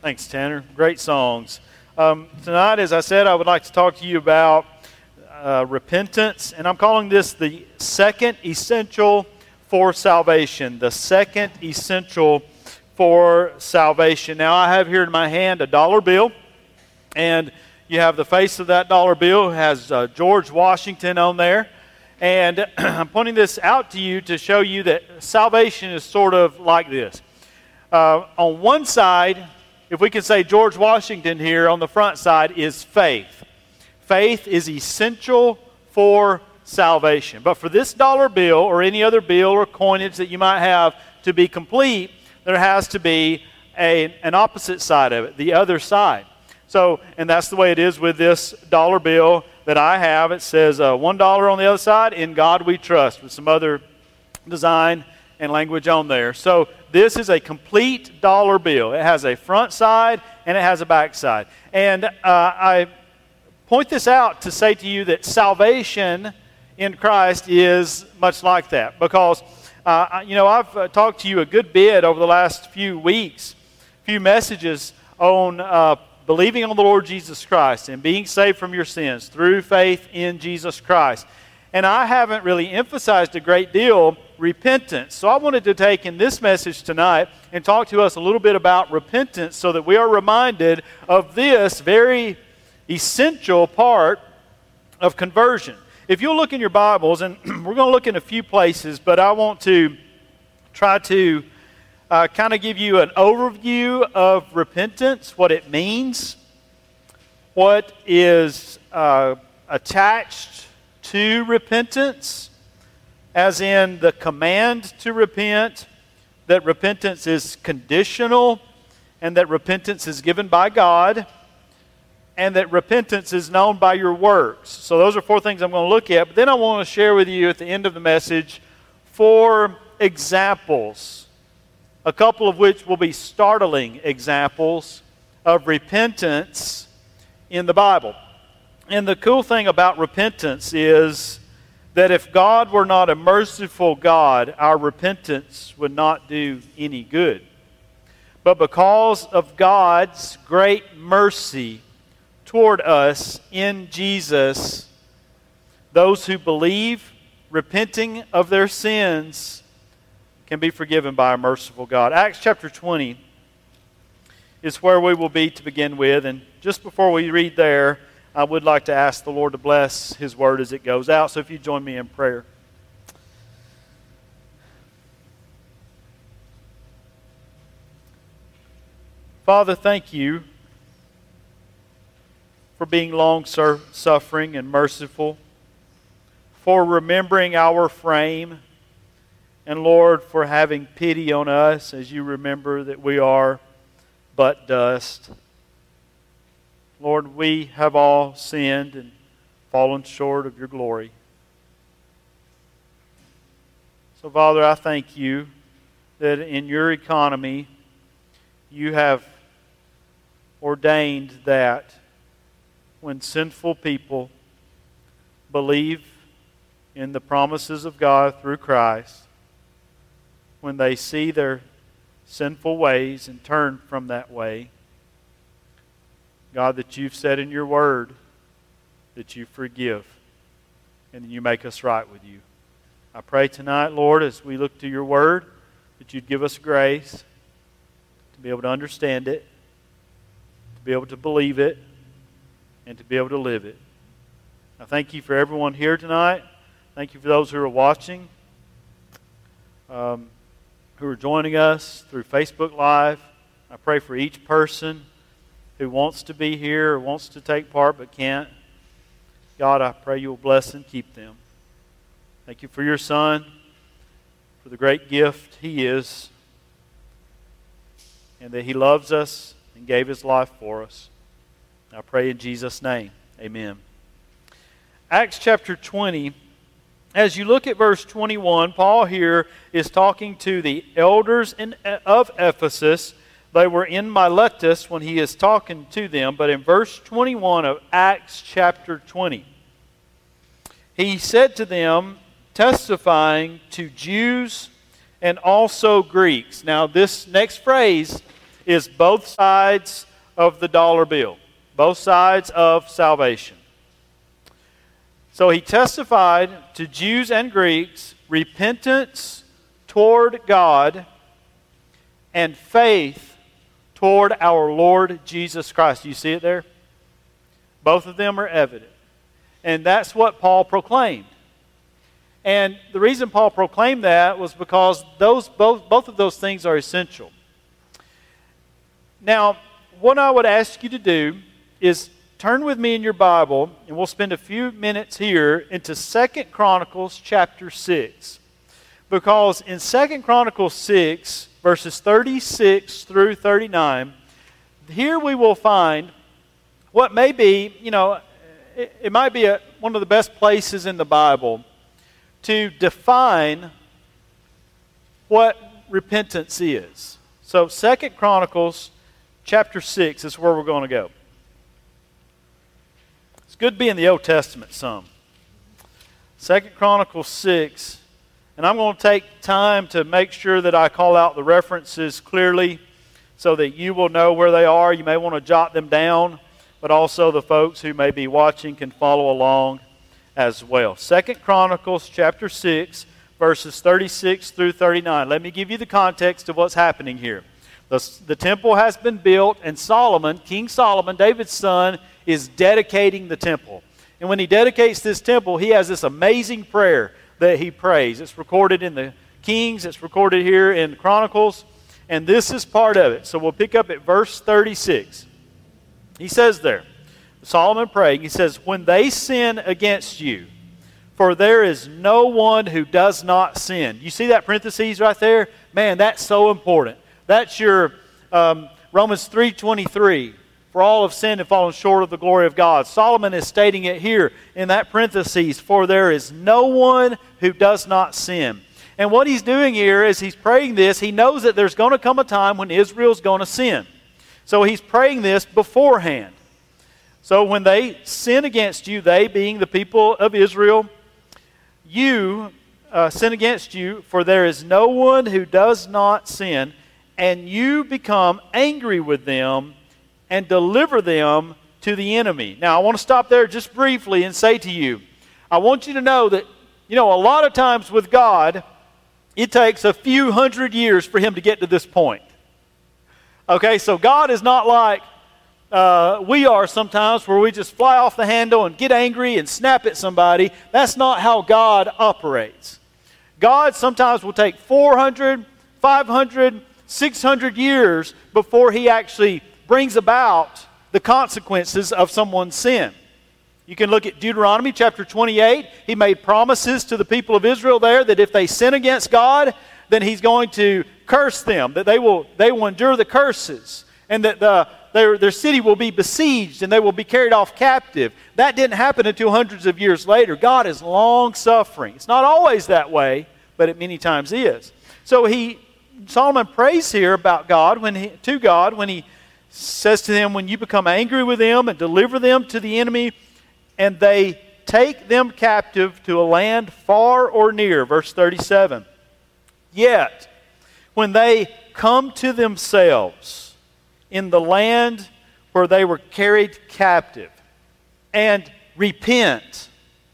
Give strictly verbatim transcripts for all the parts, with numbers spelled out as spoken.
Thanks, Tanner. Great songs. Um, tonight, as I said, I would like to talk to you about uh, repentance, and I'm calling this the second essential for salvation. The second essential for salvation. Now, I have here in my hand a dollar bill, and you have the face of that dollar bill. It has uh, George Washington on there. And I'm pointing this out to you to show you that salvation is sort of like this. Uh, on one side, if we could say George Washington here, on the front side is faith. Faith is essential for salvation. But for this dollar bill or any other bill or coinage that you might have to be complete, there has to be a, an opposite side of it, the other side. So, and that's the way it is with this dollar bill that I have. It says uh, one dollar on the other side, "In God We Trust," with some other design and language on there. So this is a complete dollar bill. It has a front side and it has a back side. And uh, I point this out to say to you that salvation in Christ is much like that. Because, uh, you know, I've uh, talked to you a good bit over the last few weeks, few messages on uh, believing on the Lord Jesus Christ and being saved from your sins through faith in Jesus Christ. And I haven't really emphasized a great deal repentance. So I wanted to take in this message tonight and talk to us a little bit about repentance so that we are reminded of this very essential part of conversion. If you'll look in your Bibles, and we're going to look in a few places, but I want to try to uh, kind of give you an overview of repentance, what it means, what is uh, attached to repentance, as in the command to repent, that repentance is conditional, and that repentance is given by God, and that repentance is known by your works. So those are four things I'm going to look at. But then I want to share with you at the end of the message four examples, a couple of which will be startling examples of repentance in the Bible. And the cool thing about repentance is that if God were not a merciful God, our repentance would not do any good. But because of God's great mercy toward us in Jesus, those who believe, repenting of their sins, can be forgiven by a merciful God. Acts chapter twenty is where we will be to begin with. And just before we read there, I would like to ask the Lord to bless His Word as it goes out. So if you join me in prayer. Father, thank you for being long-suffering and merciful, for remembering our frame, and Lord, for having pity on us as you remember that we are but dust. Lord, we have all sinned and fallen short of your glory. So, Father, I thank you that in your economy you have ordained that when sinful people believe in the promises of God through Christ, when they see their sinful ways and turn from that way, God, that you've said in your word that you forgive and you make us right with you. I pray tonight, Lord, as we look to your word, that you'd give us grace to be able to understand it, to be able to believe it, and to be able to live it. I thank you for everyone here tonight. Thank you for those who are watching, um, who are joining us through Facebook Live. I pray for each person who wants to be here or wants to take part but can't. God, I pray you will bless and keep them. Thank you for your Son, for the great gift He is, and that He loves us and gave His life for us. I pray in Jesus' name. Amen. Acts chapter twenty. As you look at verse twenty-one, Paul here is talking to the elders in, of Ephesus. They were in Miletus when he is talking to them. But in verse twenty-one of Acts chapter twenty, he said to them, testifying to Jews and also Greeks. Now this next phrase is both sides of the dollar bill, both sides of salvation. So he testified to Jews and Greeks repentance toward God and faith toward our Lord Jesus Christ. Do you see it there? Both of them are evident. And that's what Paul proclaimed. And the reason Paul proclaimed that was because those both, both of those things are essential. Now, what I would ask you to do is turn with me in your Bible, and we'll spend a few minutes here into Second Chronicles chapter six. Because in Second Chronicles six, verses thirty-six through thirty-nine, here we will find what may be, you know, it, it might be a, one of the best places in the Bible to define what repentance is. So Second Chronicles chapter six is where we're going to go. It's good to be in the Old Testament some. Second Chronicles six, and I'm going to take time to make sure that I call out the references clearly so that you will know where they are. You may want to jot them down, but also the folks who may be watching can follow along as well. Second Chronicles chapter six, verses thirty-six through thirty-nine. Let me give you the context of what's happening here. The, the temple has been built, and Solomon, King Solomon, David's son, is dedicating the temple. And when he dedicates this temple, he has this amazing prayer that he prays. It's recorded in the Kings, it's recorded here in Chronicles, and this is part of it. So we'll pick up at verse thirty-six. He says there, Solomon praying, he says, "When they sin against you, for there is no one who does not sin." You see that parentheses right there? Man, that's so important. That's your um, Romans three twenty-three. For all have sinned and fallen short of the glory of God. Solomon is stating it here in that parentheses, for there is no one who does not sin. And what he's doing here is he's praying this. He knows that there's going to come a time when Israel's going to sin. So he's praying this beforehand. So when they sin against you, they being the people of Israel, you uh, sin against you, for there is no one who does not sin, and you become angry with them and deliver them to the enemy. Now, I want to stop there just briefly and say to you, I want you to know that, you know, a lot of times with God, it takes a few hundred years for Him to get to this point. Okay, so God is not like uh, we are sometimes, where we just fly off the handle and get angry and snap at somebody. That's not how God operates. God sometimes will take four hundred, five hundred, six hundred years before He actually brings about the consequences of someone's sin. You can look at Deuteronomy chapter twenty-eight. He made promises to the people of Israel there that if they sin against God, then He's going to curse them, that they will they will endure the curses, and that the, their, their city will be besieged and they will be carried off captive. That didn't happen until hundreds of years later. God is long-suffering. It's not always that way, but it many times is. So he Solomon prays here about God when he, to God when he says to them, when you become angry with them and deliver them to the enemy, and they take them captive to a land far or near. Verse thirty-seven. Yet, when they come to themselves in the land where they were carried captive, and repent,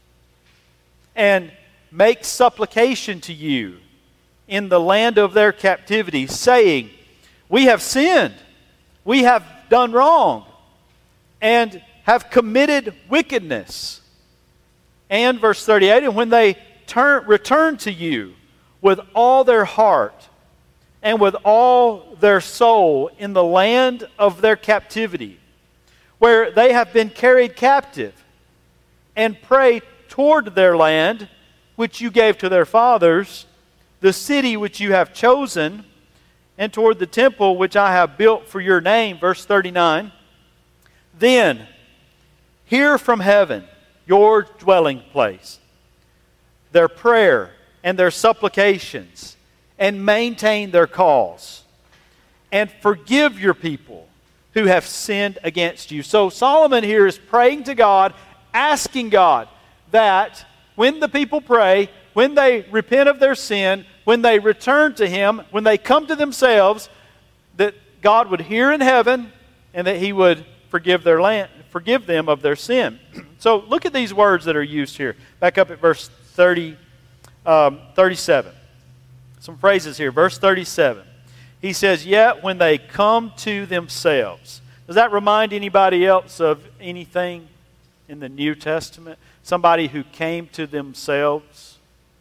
and make supplication to you in the land of their captivity, saying, we have sinned, we have done wrong, and have committed wickedness. And verse thirty-eight, and when they turn, return to you with all their heart and with all their soul in the land of their captivity, where they have been carried captive, and pray toward their land, which you gave to their fathers, the city which you have chosen, and toward the temple which I have built for your name, verse thirty-nine, then hear from heaven, your dwelling place, their prayer and their supplications, and maintain their cause, and forgive your people who have sinned against you. So Solomon here is praying to God, asking God that when the people pray, when they repent of their sin, when they return to Him, when they come to themselves, that God would hear in heaven and that he would forgive their land, forgive them of their sin. So look at these words that are used here. Back up at verse thirty, um, thirty-seven. Some phrases here. Verse thirty-seven. He says, yet when they come to themselves. Does that remind anybody else of anything in the New Testament? Somebody who came to themselves?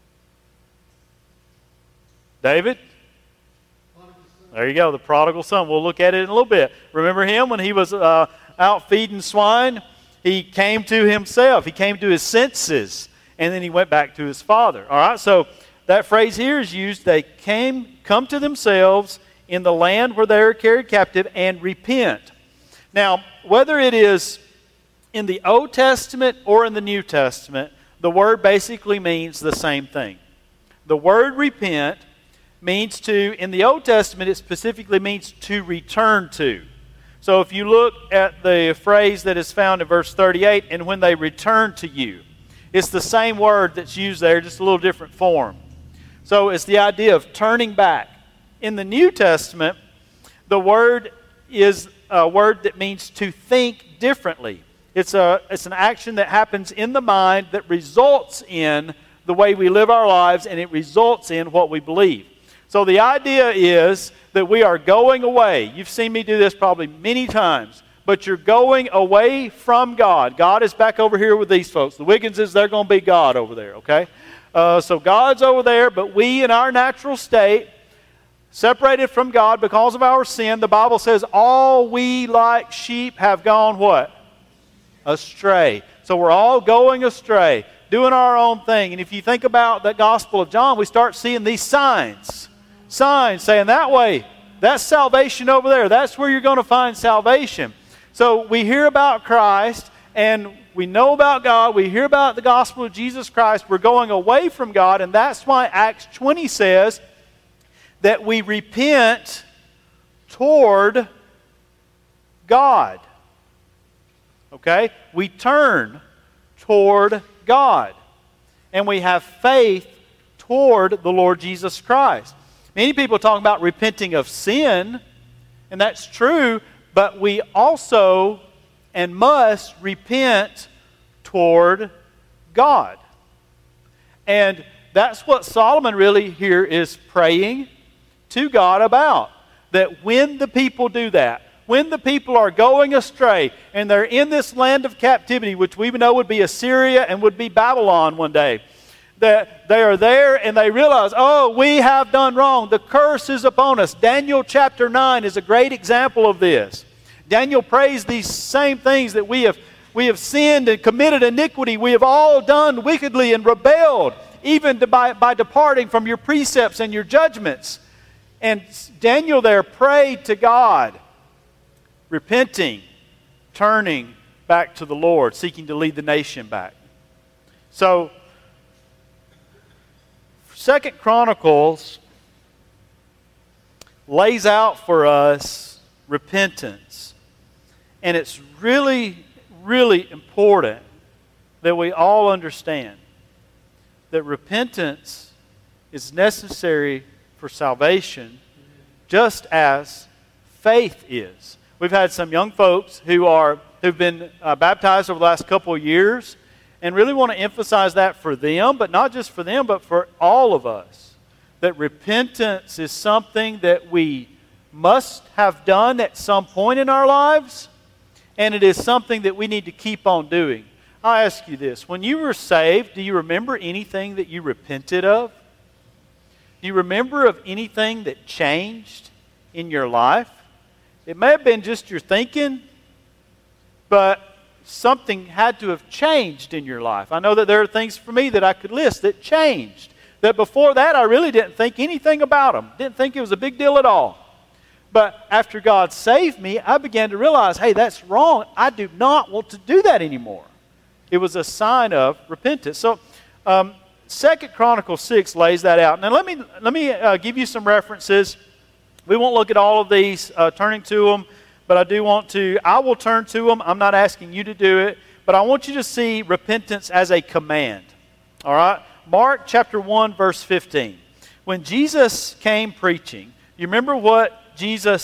David? There you go, the prodigal son. We'll look at it in a little bit. Remember him when he was uh, out feeding swine? He came to himself. He came to his senses. And then he went back to his father. All right, so that phrase here is used. They came, come to themselves in the land where they are carried captive and repent. Now, whether it is in the Old Testament or in the New Testament, the word basically means the same thing. The word repent means to, in the Old Testament, it specifically means to return to. So if you look at the phrase that is found in verse thirty-eight, and when they return to you, it's the same word that's used there, just a little different form. So it's the idea of turning back. In the New Testament, the word is a word that means to think differently. It's a it's an action that happens in the mind that results in the way we live our lives, and it results in what we believe. So the idea is that we are going away. You've seen me do this probably many times, but you're going away from God. God is back over here with these folks. The Wigginses, they're going to be God over there, okay? Uh, so God's over there, but we in our natural state, separated from God because of our sin, the Bible says all we like sheep have gone what? Astray. So we're all going astray, doing our own thing. And if you think about the Gospel of John, we start seeing these signs. Signs saying that way, that's salvation over there. That's where you're going to find salvation. So we hear about Christ and we know about God. We hear about the gospel of Jesus Christ. We're going away from God, and that's why Acts twenty says that we repent toward God. Okay? We turn toward God. And we have faith toward the Lord Jesus Christ. Many people talk about repenting of sin, and that's true, but we also and must repent toward God. And that's what Solomon really here is praying to God about. That when the people do that, when the people are going astray, and they're in this land of captivity, which we know would be Assyria and would be Babylon one day, that they are there and they realize, oh, we have done wrong. The curse is upon us. Daniel chapter nine is a great example of this. Daniel prays these same things that we have, we have sinned and committed iniquity. We have all done wickedly and rebelled, even to by, by departing from your precepts and your judgments. And Daniel there prayed to God, repenting, turning back to the Lord, seeking to lead the nation back. So, Second Chronicles lays out for us repentance. And it's really, really important that we all understand that repentance is necessary for salvation just as faith is. We've had some young folks who are who've been uh, baptized over the last couple of years, and really want to emphasize that for them, but not just for them, but for all of us. That repentance is something that we must have done at some point in our lives, and it is something that we need to keep on doing. I'll ask you this. When you were saved, do you remember anything that you repented of? Do you remember of anything that changed in your life? It may have been just your thinking, but something had to have changed in your life. I know that there are things for me that I could list that changed. That before that, I really didn't think anything about them. Didn't think it was a big deal at all. But after God saved me, I began to realize, hey, that's wrong. I do not want to do that anymore. It was a sign of repentance. So, um, Second Chronicles six lays that out. Now, let me let me uh, give you some references. We won't look at all of these, uh, turning to them. But I do want to, I will turn to them. I'm not asking you to do it. But I want you to see repentance as a command. All right? Mark chapter one, verse fifteen. When Jesus came preaching, you remember what Jesus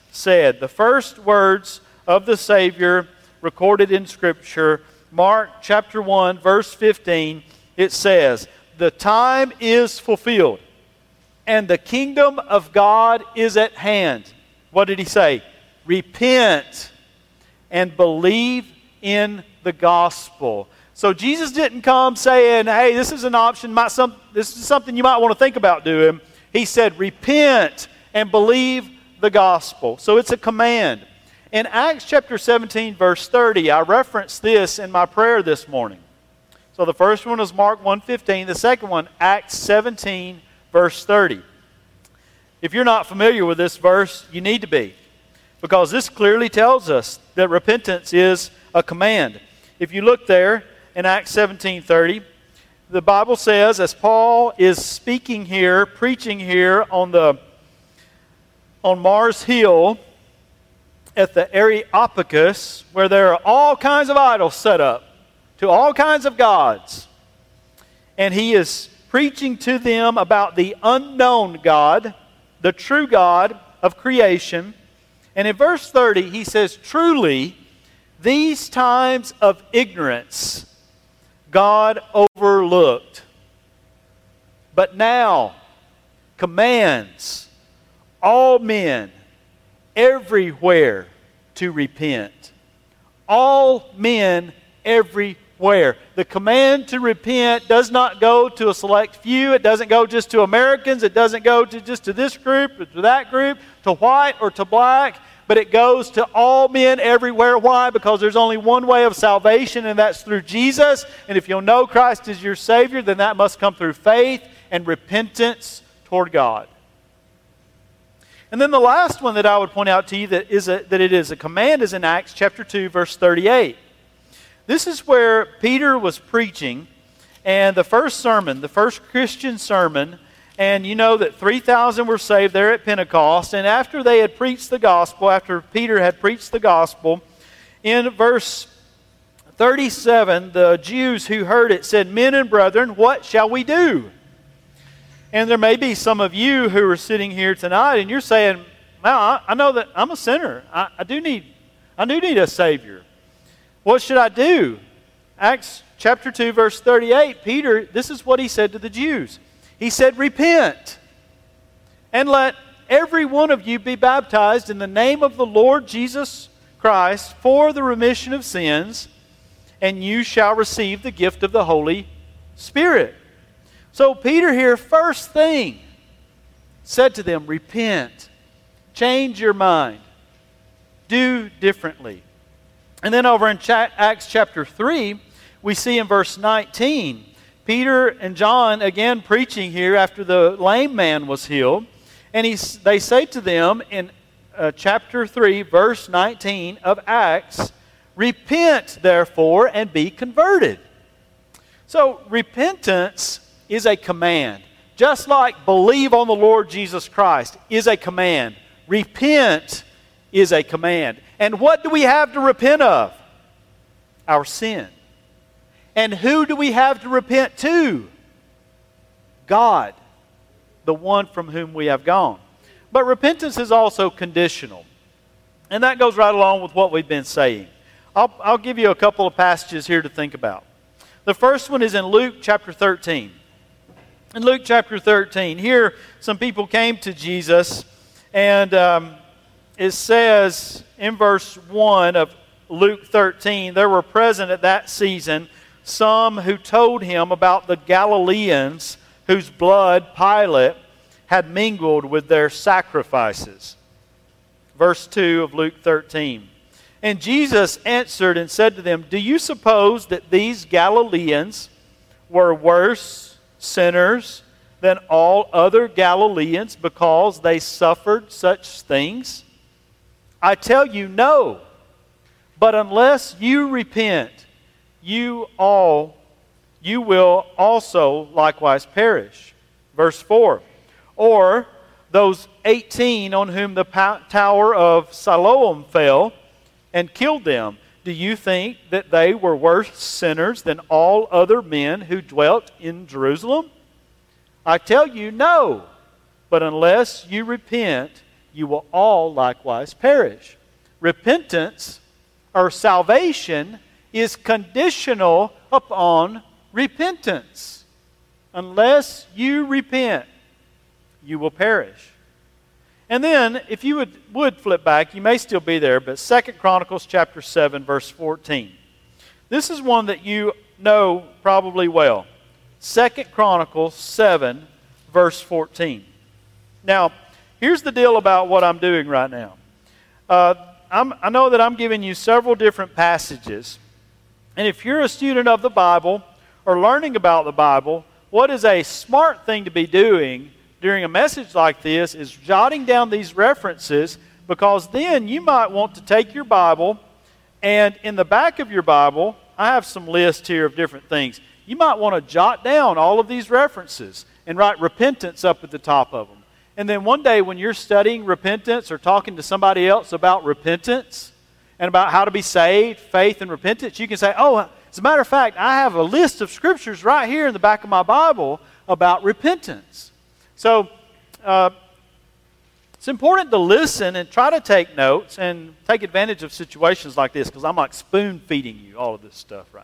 said. The first words of the Savior recorded in Scripture, Mark chapter one, verse fifteen, it says, "The time is fulfilled, and the kingdom of God is at hand." What did he say? Repent and believe in the gospel. So Jesus didn't come saying, hey, this is an option, might some, this is something you might want to think about doing. He said, repent and believe the gospel. So it's a command. In Acts chapter seventeen, verse thirty, I referenced this in my prayer this morning. So the first one was Mark one fifteen. The second one, Acts seventeen, verse thirty. If you're not familiar with this verse, you need to be, because this clearly tells us that repentance is a command. If you look there in Acts seventeen thirty, the Bible says, as Paul is speaking here, preaching here on the on Mars Hill at the Areopagus, where there are all kinds of idols set up to all kinds of gods, and he is preaching to them about the unknown God, the true God of creation. And in verse thirty, he says, truly, these times of ignorance God overlooked, but now commands all men everywhere to repent. All men everywhere. The command to repent does not go to a select few. It doesn't go just to Americans. It doesn't go to just to this group or to that group, to white or to black. But it goes to all men everywhere. Why? Because there's only one way of salvation, and that's through Jesus. And if you'll know Christ as your Savior, then that must come through faith and repentance toward God. And then the last one that I would point out to you that is a, that it is a command is in Acts chapter two, verse thirty-eight. This is where Peter was preaching, and the first sermon, the first Christian sermon, and you know that three thousand were saved there at Pentecost. And after they had preached the gospel, after Peter had preached the gospel, in verse thirty-seven, the Jews who heard it said, "Men and brethren, what shall we do?" And there may be some of you who are sitting here tonight, and you're saying, "Wow, I, I know that I'm a sinner. I, I do need, I do need a Savior. What should I do?" Acts chapter two, verse thirty-eight, Peter, this is what he said to the Jews. He said, "Repent, and let every one of you be baptized in the name of the Lord Jesus Christ for the remission of sins, and you shall receive the gift of the Holy Spirit." So Peter here, first thing, said to them, repent, change your mind, do differently. And then over in Acts chapter three, we see in verse nineteen, Peter and John again preaching here after the lame man was healed. And he, they say to them in uh, chapter three, verse nineteen of Acts, "Repent, therefore, and be converted." So repentance is a command. Just like believe on the Lord Jesus Christ is a command, repent is a command. And what do we have to repent of? Our sin. And who do we have to repent to? God, the one from whom we have gone. But repentance is also conditional. And that goes right along with what we've been saying. I'll, I'll give you a couple of passages here to think about. The first one is in Luke chapter thirteen. In Luke chapter thirteen, here some people came to Jesus, and um, it says in verse one of Luke thirteen, there were present at that season some who told him about the Galileans whose blood Pilate had mingled with their sacrifices. Verse two of Luke thirteen. "And Jesus answered and said to them, 'Do you suppose that these Galileans were worse sinners than all other Galileans because they suffered such things? I tell you, no. But unless you repent, you all, you will also likewise perish.'" Verse four. "Or those eighteen on whom the tower of Siloam fell and killed them, do you think that they were worse sinners than all other men who dwelt in Jerusalem? I tell you, no. But unless you repent, you will all likewise perish. Repentance or salvation is conditional upon repentance. Unless you repent, you will perish. And then, if you would, would flip back, you may still be there, but Second Chronicles chapter seven, verse fourteen. This is one that you know probably well. Second Chronicles seven, verse fourteen. Now, here's the deal about what I'm doing right now. Uh, I'm, I know that I'm giving you several different passages. And if you're a student of the Bible or learning about the Bible, what is a smart thing to be doing during a message like this is jotting down these references, because then you might want to take your Bible, and in the back of your Bible, I have some lists here of different things. You might want to jot down all of these references and write repentance up at the top of them. And then one day when you're studying repentance or talking to somebody else about repentance and about how to be saved, faith and repentance, you can say, oh, as a matter of fact, I have a list of scriptures right here in the back of my Bible about repentance. So uh, it's important to listen and try to take notes and take advantage of situations like this, because I'm like spoon-feeding you all of this stuff right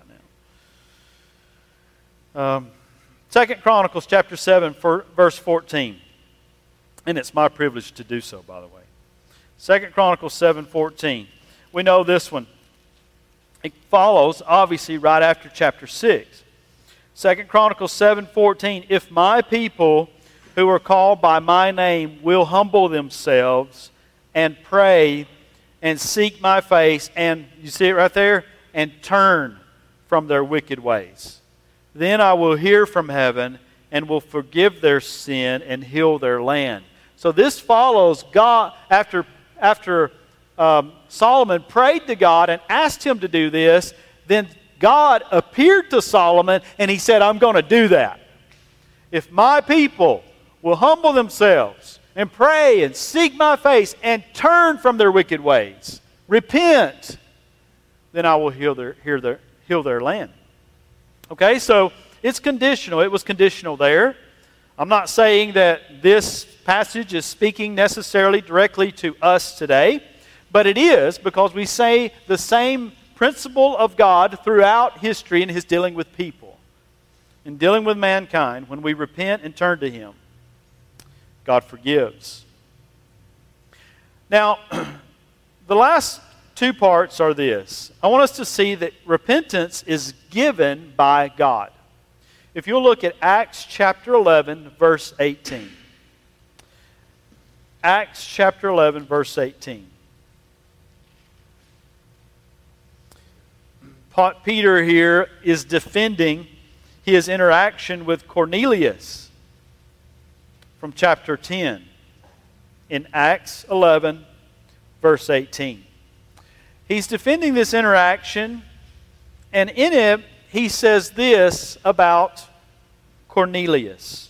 now. Um, Second Chronicles chapter seven, verse fourteen. And it's my privilege to do so, by the way. Second Chronicles seven fourteen. We know this one. It follows, obviously, right after chapter six. Second Chronicles seven fourteen. If my people who are called by my name will humble themselves and pray and seek my face, and, you see it right there, and turn from their wicked ways, then I will hear from heaven and will forgive their sin and heal their land. So this follows God after, after um, Solomon prayed to God and asked him to do this. Then God appeared to Solomon and he said, I'm going to do that. If my people will humble themselves and pray and seek my face and turn from their wicked ways, repent, then I will heal their, heal their, heal their land. Okay, so it's conditional. It was conditional there. I'm not saying that this passage is speaking necessarily directly to us today, but it is, because we say the same principle of God throughout history in His dealing with people. In dealing with mankind, when we repent and turn to Him, God forgives. Now, the last two parts are this. I want us to see that repentance is given by God. If you'll look at Acts chapter eleven, verse eighteen. Acts chapter eleven, verse eighteen. Peter here is defending his interaction with Cornelius from chapter ten in Acts eleven, verse eighteen. He's defending this interaction, and in it he says this about Cornelius.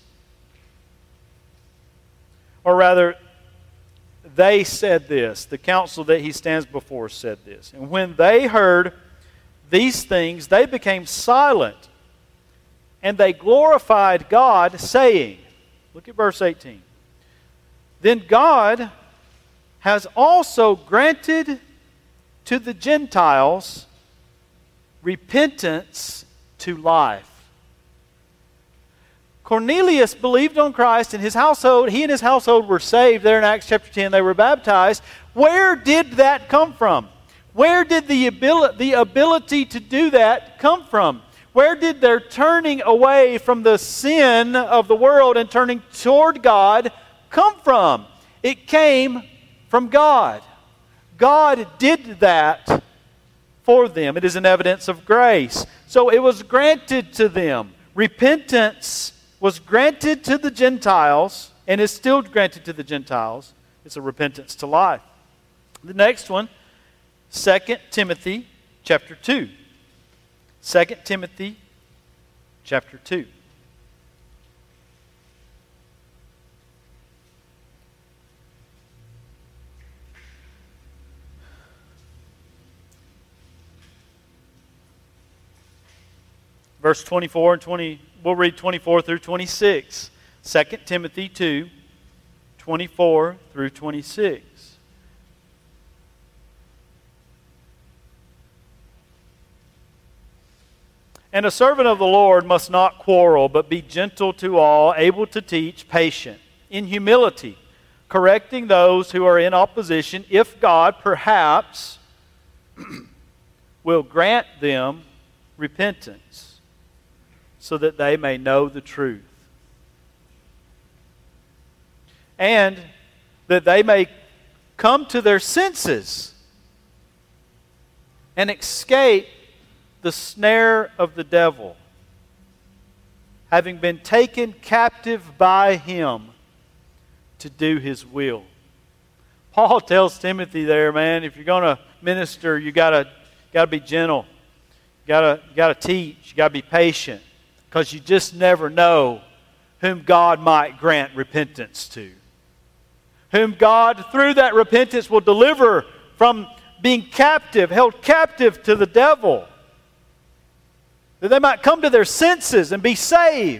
Or rather, they said this. The council that he stands before said this. And when they heard these things, they became silent, and they glorified God, saying, look at verse eighteen. Then God has also granted to the Gentiles repentance to life. Cornelius believed on Christ in his household. He and his household were saved there in Acts chapter ten. They were baptized. Where did that come from? Where did the ability, the ability to do that come from? Where did their turning away from the sin of the world and turning toward God come from? It came from God. God did that for them. It is an evidence of grace. So it was granted to them. Repentance was granted to the Gentiles and is still granted to the Gentiles. It's a repentance to life. The next one, Second Timothy chapter two. Second Timothy chapter two. Verse twenty-four and twenty, we'll read twenty-four through twenty-six. Second Timothy two, twenty-four through twenty-six. And a servant of the Lord must not quarrel, but be gentle to all, able to teach, patient, in humility, correcting those who are in opposition, if God perhaps will grant them repentance, so that they may know the truth, and that they may come to their senses and escape the snare of the devil, having been taken captive by him to do his will. Paul tells Timothy there, man, if you're going to minister, you gotta gotta be gentle, you gotta you gotta teach, you gotta be patient, because you just never know whom God might grant repentance to, whom God through that repentance will deliver from being captive, held captive to the devil, that they might come to their senses and be saved.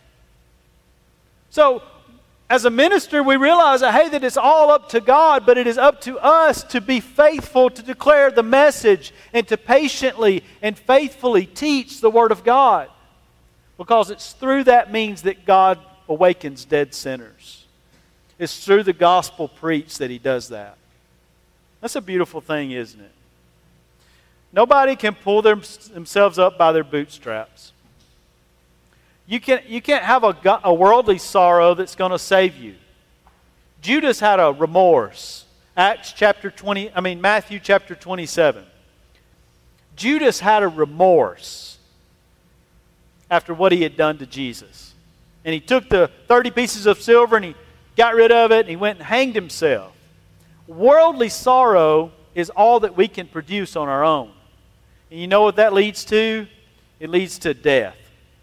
So, as a minister, we realize that, hey, that it's all up to God, but it is up to us to be faithful to declare the message and to patiently and faithfully teach the Word of God. Because it's through that means that God awakens dead sinners. It's through the gospel preached that He does that. That's a beautiful thing, isn't it? Nobody can pull them, themselves up by their bootstraps. You can't, you can't have a, a worldly sorrow that's going to save you. Judas had a remorse. Acts chapter twenty, I mean Matthew chapter twenty-seven. Judas had a remorse after what he had done to Jesus. And he took the thirty pieces of silver and he got rid of it and he went and hanged himself. Worldly sorrow is all that we can produce on our own. And you know what that leads to? It leads to death.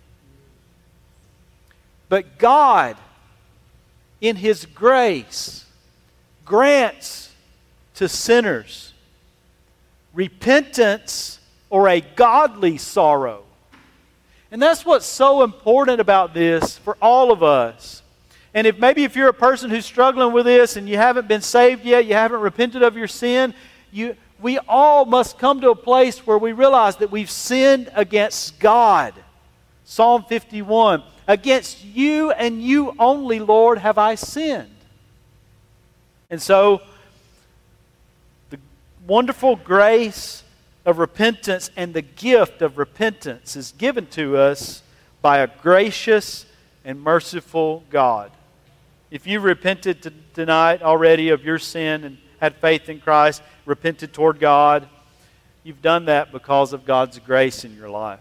But God, in His grace, grants to sinners repentance or a godly sorrow. And that's what's so important about this for all of us. And if maybe if you're a person who's struggling with this and you haven't been saved yet, you haven't repented of your sin, you we all must come to a place where we realize that we've sinned against God. Psalm fifty-one, against you and you only, Lord, have I sinned. And so, the wonderful grace of repentance and the gift of repentance is given to us by a gracious and merciful God. If you repented t- tonight already of your sin and had faith in Christ, repented toward God, you've done that because of God's grace in your life.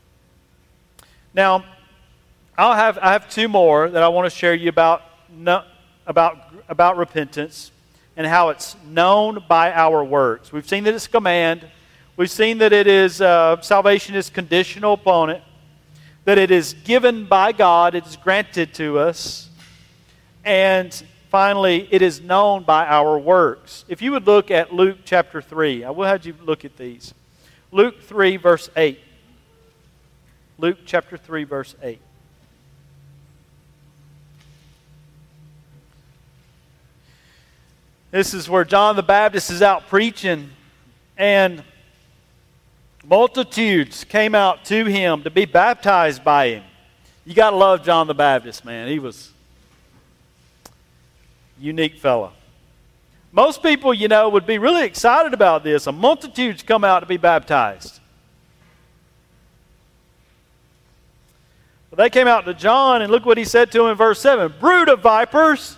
Now, I'll have I have two more that I want to share you about no, about about repentance and how it's known by our works. We've seen that it's a command. We've seen that it is uh, salvation is conditional upon it. That it is given by God. It is granted to us, and finally, it is known by our works. If you would look at Luke chapter three, I will have you look at these. Luke three, verse eight. Luke chapter three, verse eight. This is where John the Baptist is out preaching, and multitudes came out to him to be baptized by him. You got to love John the Baptist, man. He was unique fella. Most people, you know, would be really excited about this. A multitude's come out to be baptized. But they came out to John, and look what he said to him in verse seven. Brood of vipers,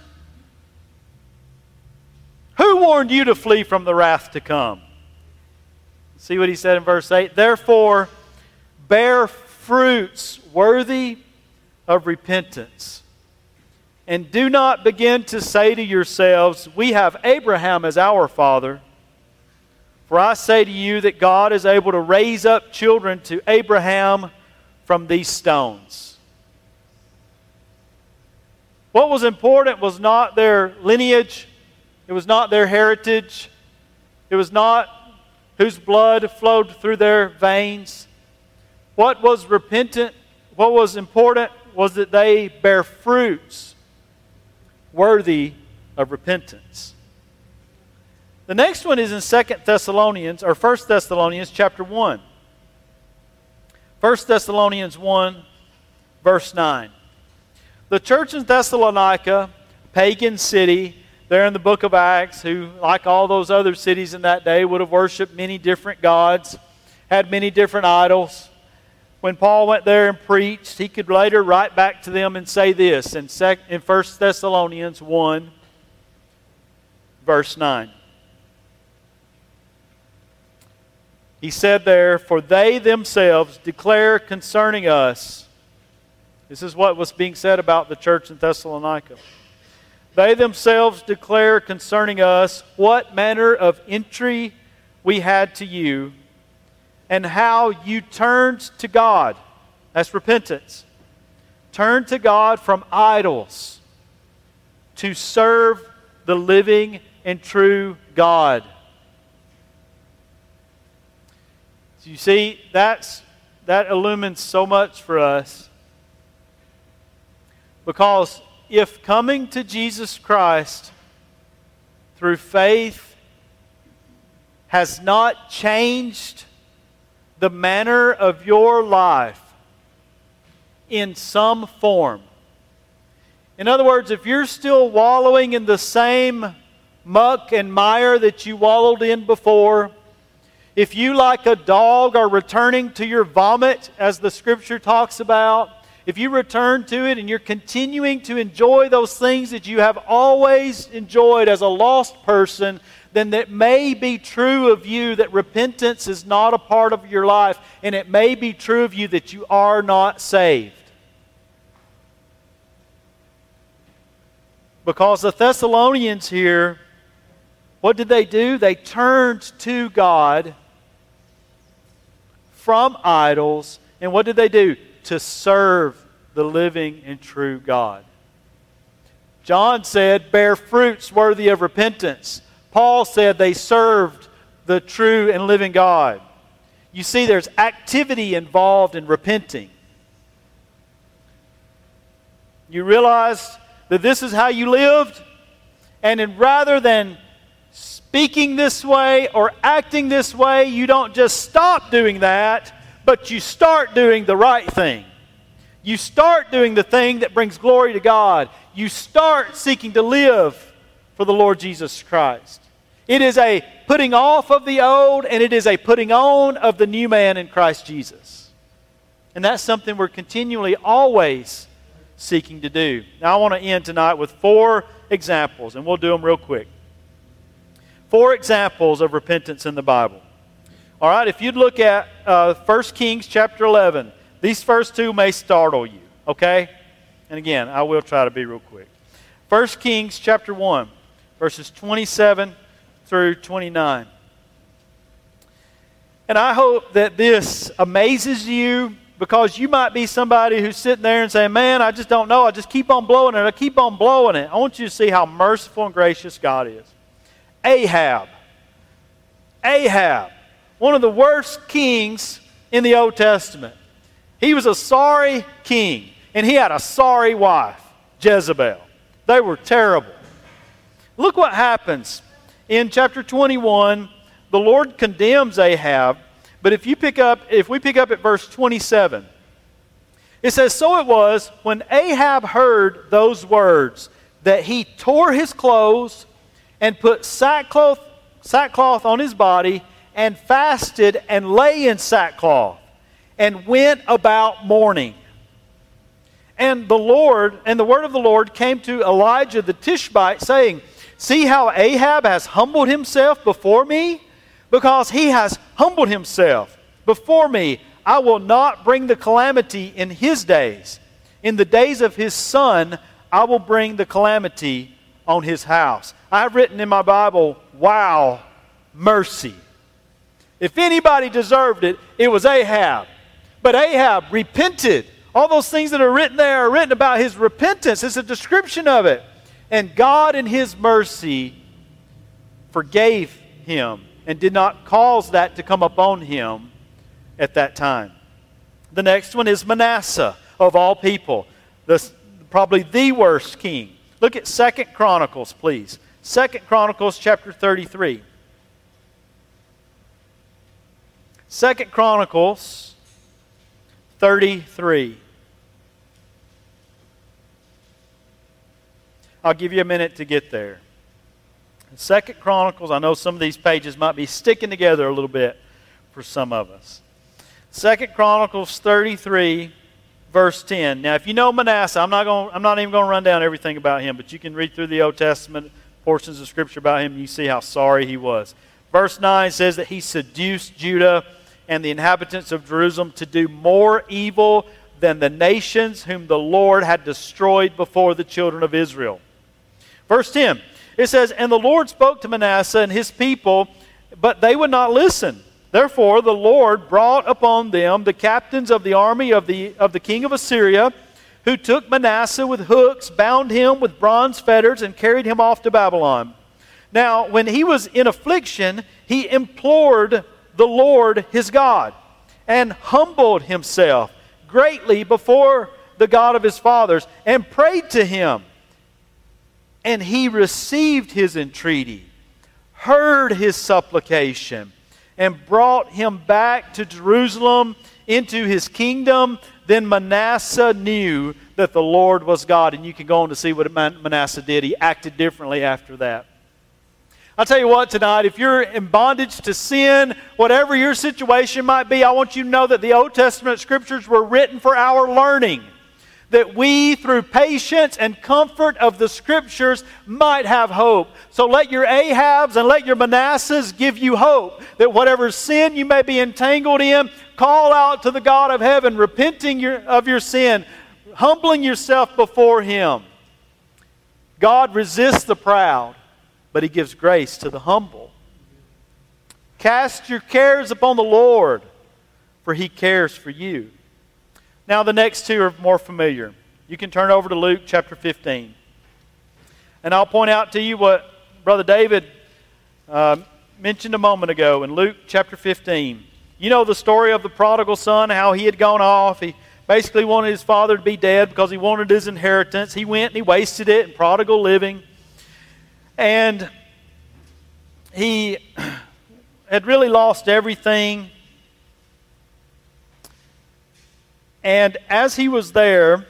who warned you to flee from the wrath to come? See what he said in verse eight? Therefore, bear fruits worthy of repentance. And do not begin to say to yourselves, we have Abraham as our father. For I say to you that God is able to raise up children to Abraham from these stones. What was important was not their lineage. It was not their heritage. It was not whose blood flowed through their veins. What was repentant, what was important was that they bear fruits worthy of repentance. The next one is in Second Thessalonians, or First Thessalonians chapter one. First Thessalonians one, verse nine. The church in Thessalonica, pagan city, there in the book of Acts, who, like all those other cities in that day, would have worshipped many different gods, had many different idols. When Paul went there and preached, he could later write back to them and say this in, in First Thessalonians one, verse nine. He said there, "For they themselves declare concerning us," this is what was being said about the church in Thessalonica. "They themselves declare concerning us what manner of entry we had to you, and how you turned to God." That's repentance. Turned to God from idols to serve the living and true God. So you see, that's, that illumines so much for us. Because if coming to Jesus Christ through faith has not changed the manner of your life in some form. In other words, if you're still wallowing in the same muck and mire that you wallowed in before, if you like a dog are returning to your vomit, as the Scripture talks about, if you return to it and you're continuing to enjoy those things that you have always enjoyed as a lost person, then it may be true of you that repentance is not a part of your life, and it may be true of you that you are not saved. Because the Thessalonians here, what did they do? They turned to God from idols, and what did they do? To serve the living and true God. John said, "Bear fruits worthy of repentance." Paul said they served the true and living God. You see, there's activity involved in repenting. You realize that this is how you lived, and in, rather than speaking this way or acting this way, you don't just stop doing that, but you start doing the right thing. You start doing the thing that brings glory to God. You start seeking to live for the Lord Jesus Christ. It is a putting off of the old, and it is a putting on of the new man in Christ Jesus. And that's something we're continually always seeking to do. Now I want to end tonight with four examples, and we'll do them real quick. Four examples of repentance in the Bible. All right, if you'd look at uh, First Kings chapter eleven, these first two may startle you, okay? And again, I will try to be real quick. First Kings chapter one, verses twenty-seven through twenty-nine. And I hope that this amazes you, because you might be somebody who's sitting there and saying, "Man, I just don't know. I just keep on blowing it. I keep on blowing it." I want you to see how merciful and gracious God is. Ahab. Ahab. One of the worst kings in the Old Testament. He was a sorry king, and he had a sorry wife, Jezebel. They were terrible. Look what happens. In chapter twenty-one, the Lord condemns Ahab, but if you pick up, if we pick up at verse twenty-seven, it says, "So it was when Ahab heard those words that he tore his clothes and put sackcloth, sackcloth on his body and fasted and lay in sackcloth and went about mourning. And the Lord, and the word of the Lord came to Elijah the Tishbite, saying, See how Ahab has humbled himself before me? Because he has humbled himself before me, I will not bring the calamity in his days. In the days of his son, I will bring the calamity on his house." I've written in my Bible, wow, mercy. If anybody deserved it, it was Ahab. But Ahab repented. All those things that are written there are written about his repentance. It's a description of it. And God in his mercy forgave him and did not cause that to come upon him at that time. The next one is Manasseh, of all people. The, probably the worst king. Look at Second Chronicles, please. Second Chronicles chapter thirty-three. Second Chronicles thirty-three. I'll give you a minute to get there. Second Chronicles, I know some of these pages might be sticking together a little bit for some of us. Second Chronicles thirty-three, verse ten. Now, if you know Manasseh, I'm not going. I'm not even going to run down everything about him, but you can read through the Old Testament portions of Scripture about him, and you see how sorry he was. Verse nine says that he seduced Judah and the inhabitants of Jerusalem to do more evil than the nations whom the Lord had destroyed before the children of Israel. Verse ten, it says, "And the Lord spoke to Manasseh and his people, but they would not listen. Therefore the Lord brought upon them the captains of the army of the, of the king of Assyria, who took Manasseh with hooks, bound him with bronze fetters, and carried him off to Babylon. Now, when he was in affliction, he implored the Lord his God, and humbled himself greatly before the God of his fathers, and prayed to him. And he received his entreaty, heard his supplication, and brought him back to Jerusalem into his kingdom. Then Manasseh knew that the Lord was God." And you can go on to see what Manasseh did. He acted differently after that. I'll tell you what tonight, if you're in bondage to sin, whatever your situation might be, I want you to know that the Old Testament Scriptures were written for our learning, that we, through patience and comfort of the Scriptures, might have hope. So let your Ahabs and let your Manassehs give you hope that whatever sin you may be entangled in, call out to the God of heaven, repenting your, of your sin, humbling yourself before Him. God resists the proud, but He gives grace to the humble. Cast your cares upon the Lord, for He cares for you. Now the next two are more familiar. You can turn over to Luke chapter fifteen. And I'll point out to you what Brother David uh, mentioned a moment ago in Luke chapter fifteen. You know the story of the prodigal son, how he had gone off. He basically wanted his father to be dead because he wanted his inheritance. He went and he wasted it in prodigal living. And he had really lost everything. And as he was there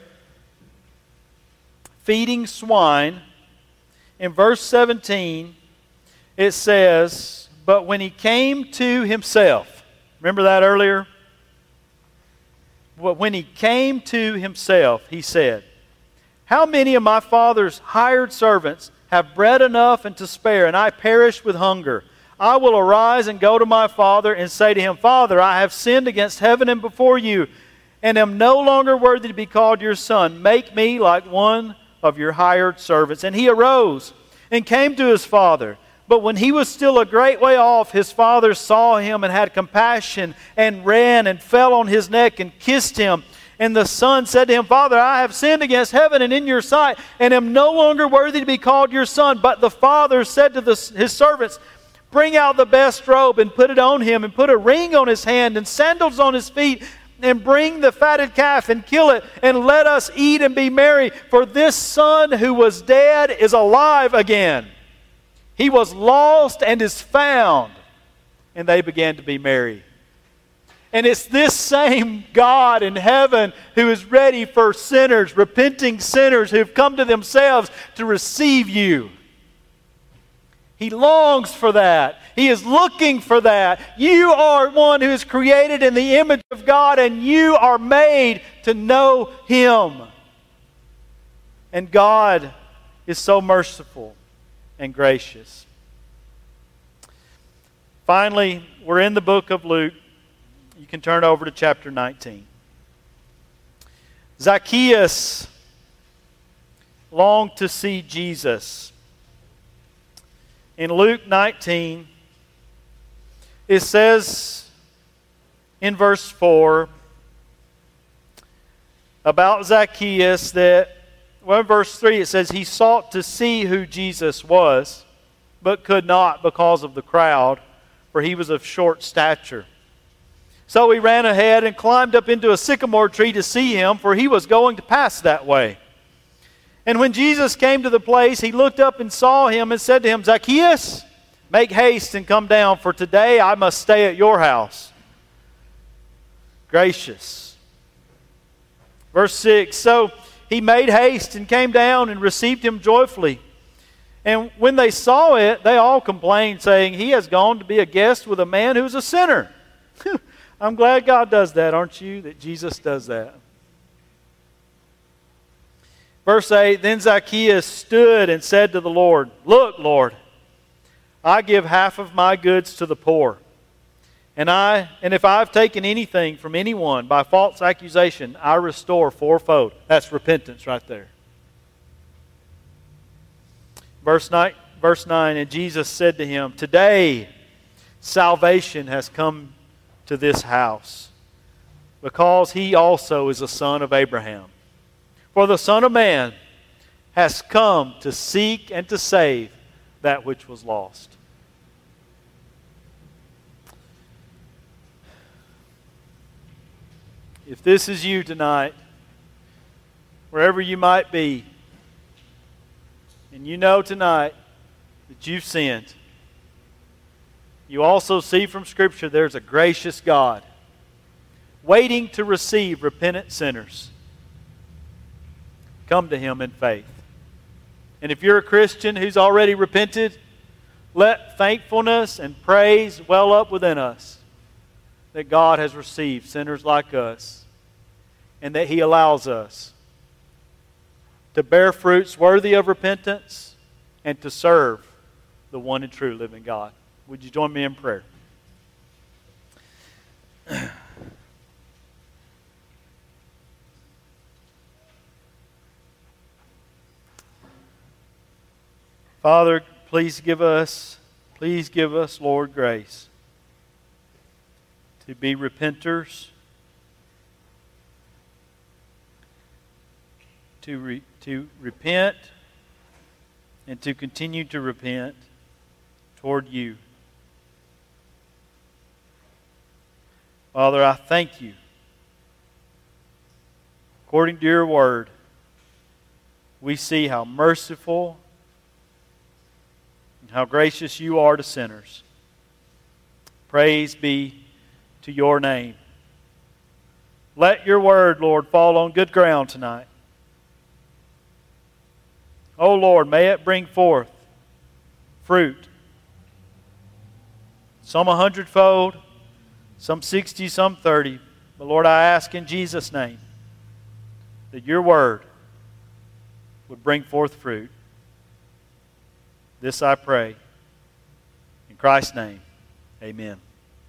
feeding swine, in verse seventeen, it says, "But when he came to himself," remember that earlier? But when he came to himself, he said, "How many of my father's hired servants have bread enough and to spare, and I perish with hunger? I will arise and go to my father and say to him, Father, I have sinned against heaven and before you, and am no longer worthy to be called your son. Make me like one of your hired servants." And he arose and came to his father. But when he was still a great way off, his father saw him and had compassion, and ran and fell on his neck and kissed him. And the son said to him, Father, I have sinned against heaven and in your sight, and am no longer worthy to be called your son. But the father said to the, his servants, Bring out the best robe and put it on him, and put a ring on his hand and sandals on his feet, and bring the fatted calf and kill it, and let us eat and be merry. For this son who was dead is alive again. He was lost and is found. And they began to be merry. And it's this same God in heaven who is ready for sinners, repenting sinners who have come to themselves to receive you. He longs for that. He is looking for that. You are one who is created in the image of God, and you are made to know Him. And God is so merciful and gracious. Finally, we're in the book of Luke. You can turn over to chapter nineteen. Zacchaeus longed to see Jesus. In Luke nineteen, it says in verse four about Zacchaeus that, well, in verse three it says, he sought to see who Jesus was, but could not because of the crowd, for he was of short stature. So he ran ahead and climbed up into a sycamore tree to see him, for he was going to pass that way. And when Jesus came to the place, he looked up and saw him and said to him, Zacchaeus, make haste and come down, for today I must stay at your house. Gracious. Verse six, so he made haste and came down and received him joyfully. And when they saw it, they all complained, saying, he has gone to be a guest with a man who's a sinner. I'm glad God does that, aren't you? That Jesus does that. Verse eight, then Zacchaeus stood and said to the Lord, look, Lord, I give half of my goods to the poor. And I, and if I've taken anything from anyone by false accusation, I restore fourfold. That's repentance right there. Verse nine, verse nine, and Jesus said to him, today salvation has come to this house, because he also is a son of Abraham. For the Son of Man has come to seek and to save that which was lost. If this is you tonight, wherever you might be, and you know tonight that you've sinned, you also see from Scripture there's a gracious God waiting to receive repentant sinners. Come to Him in faith. And if you're a Christian who's already repented, let thankfulness and praise well up within us that God has received sinners like us, and that He allows us to bear fruits worthy of repentance and to serve the one and true living God. Would you join me in prayer? Father, please give us, please give us, Lord, grace to be repenters, to, re, to repent, and to continue to repent toward you. Father, I thank you. According to your word, we see how merciful and how gracious you are to sinners. Praise be to your name. Let your word, Lord, fall on good ground tonight. Oh, Lord, may it bring forth fruit. Some a hundredfold, some sixty, some thirty. But Lord, I ask in Jesus' name that your word would bring forth fruit. This I pray. In Christ's name, amen.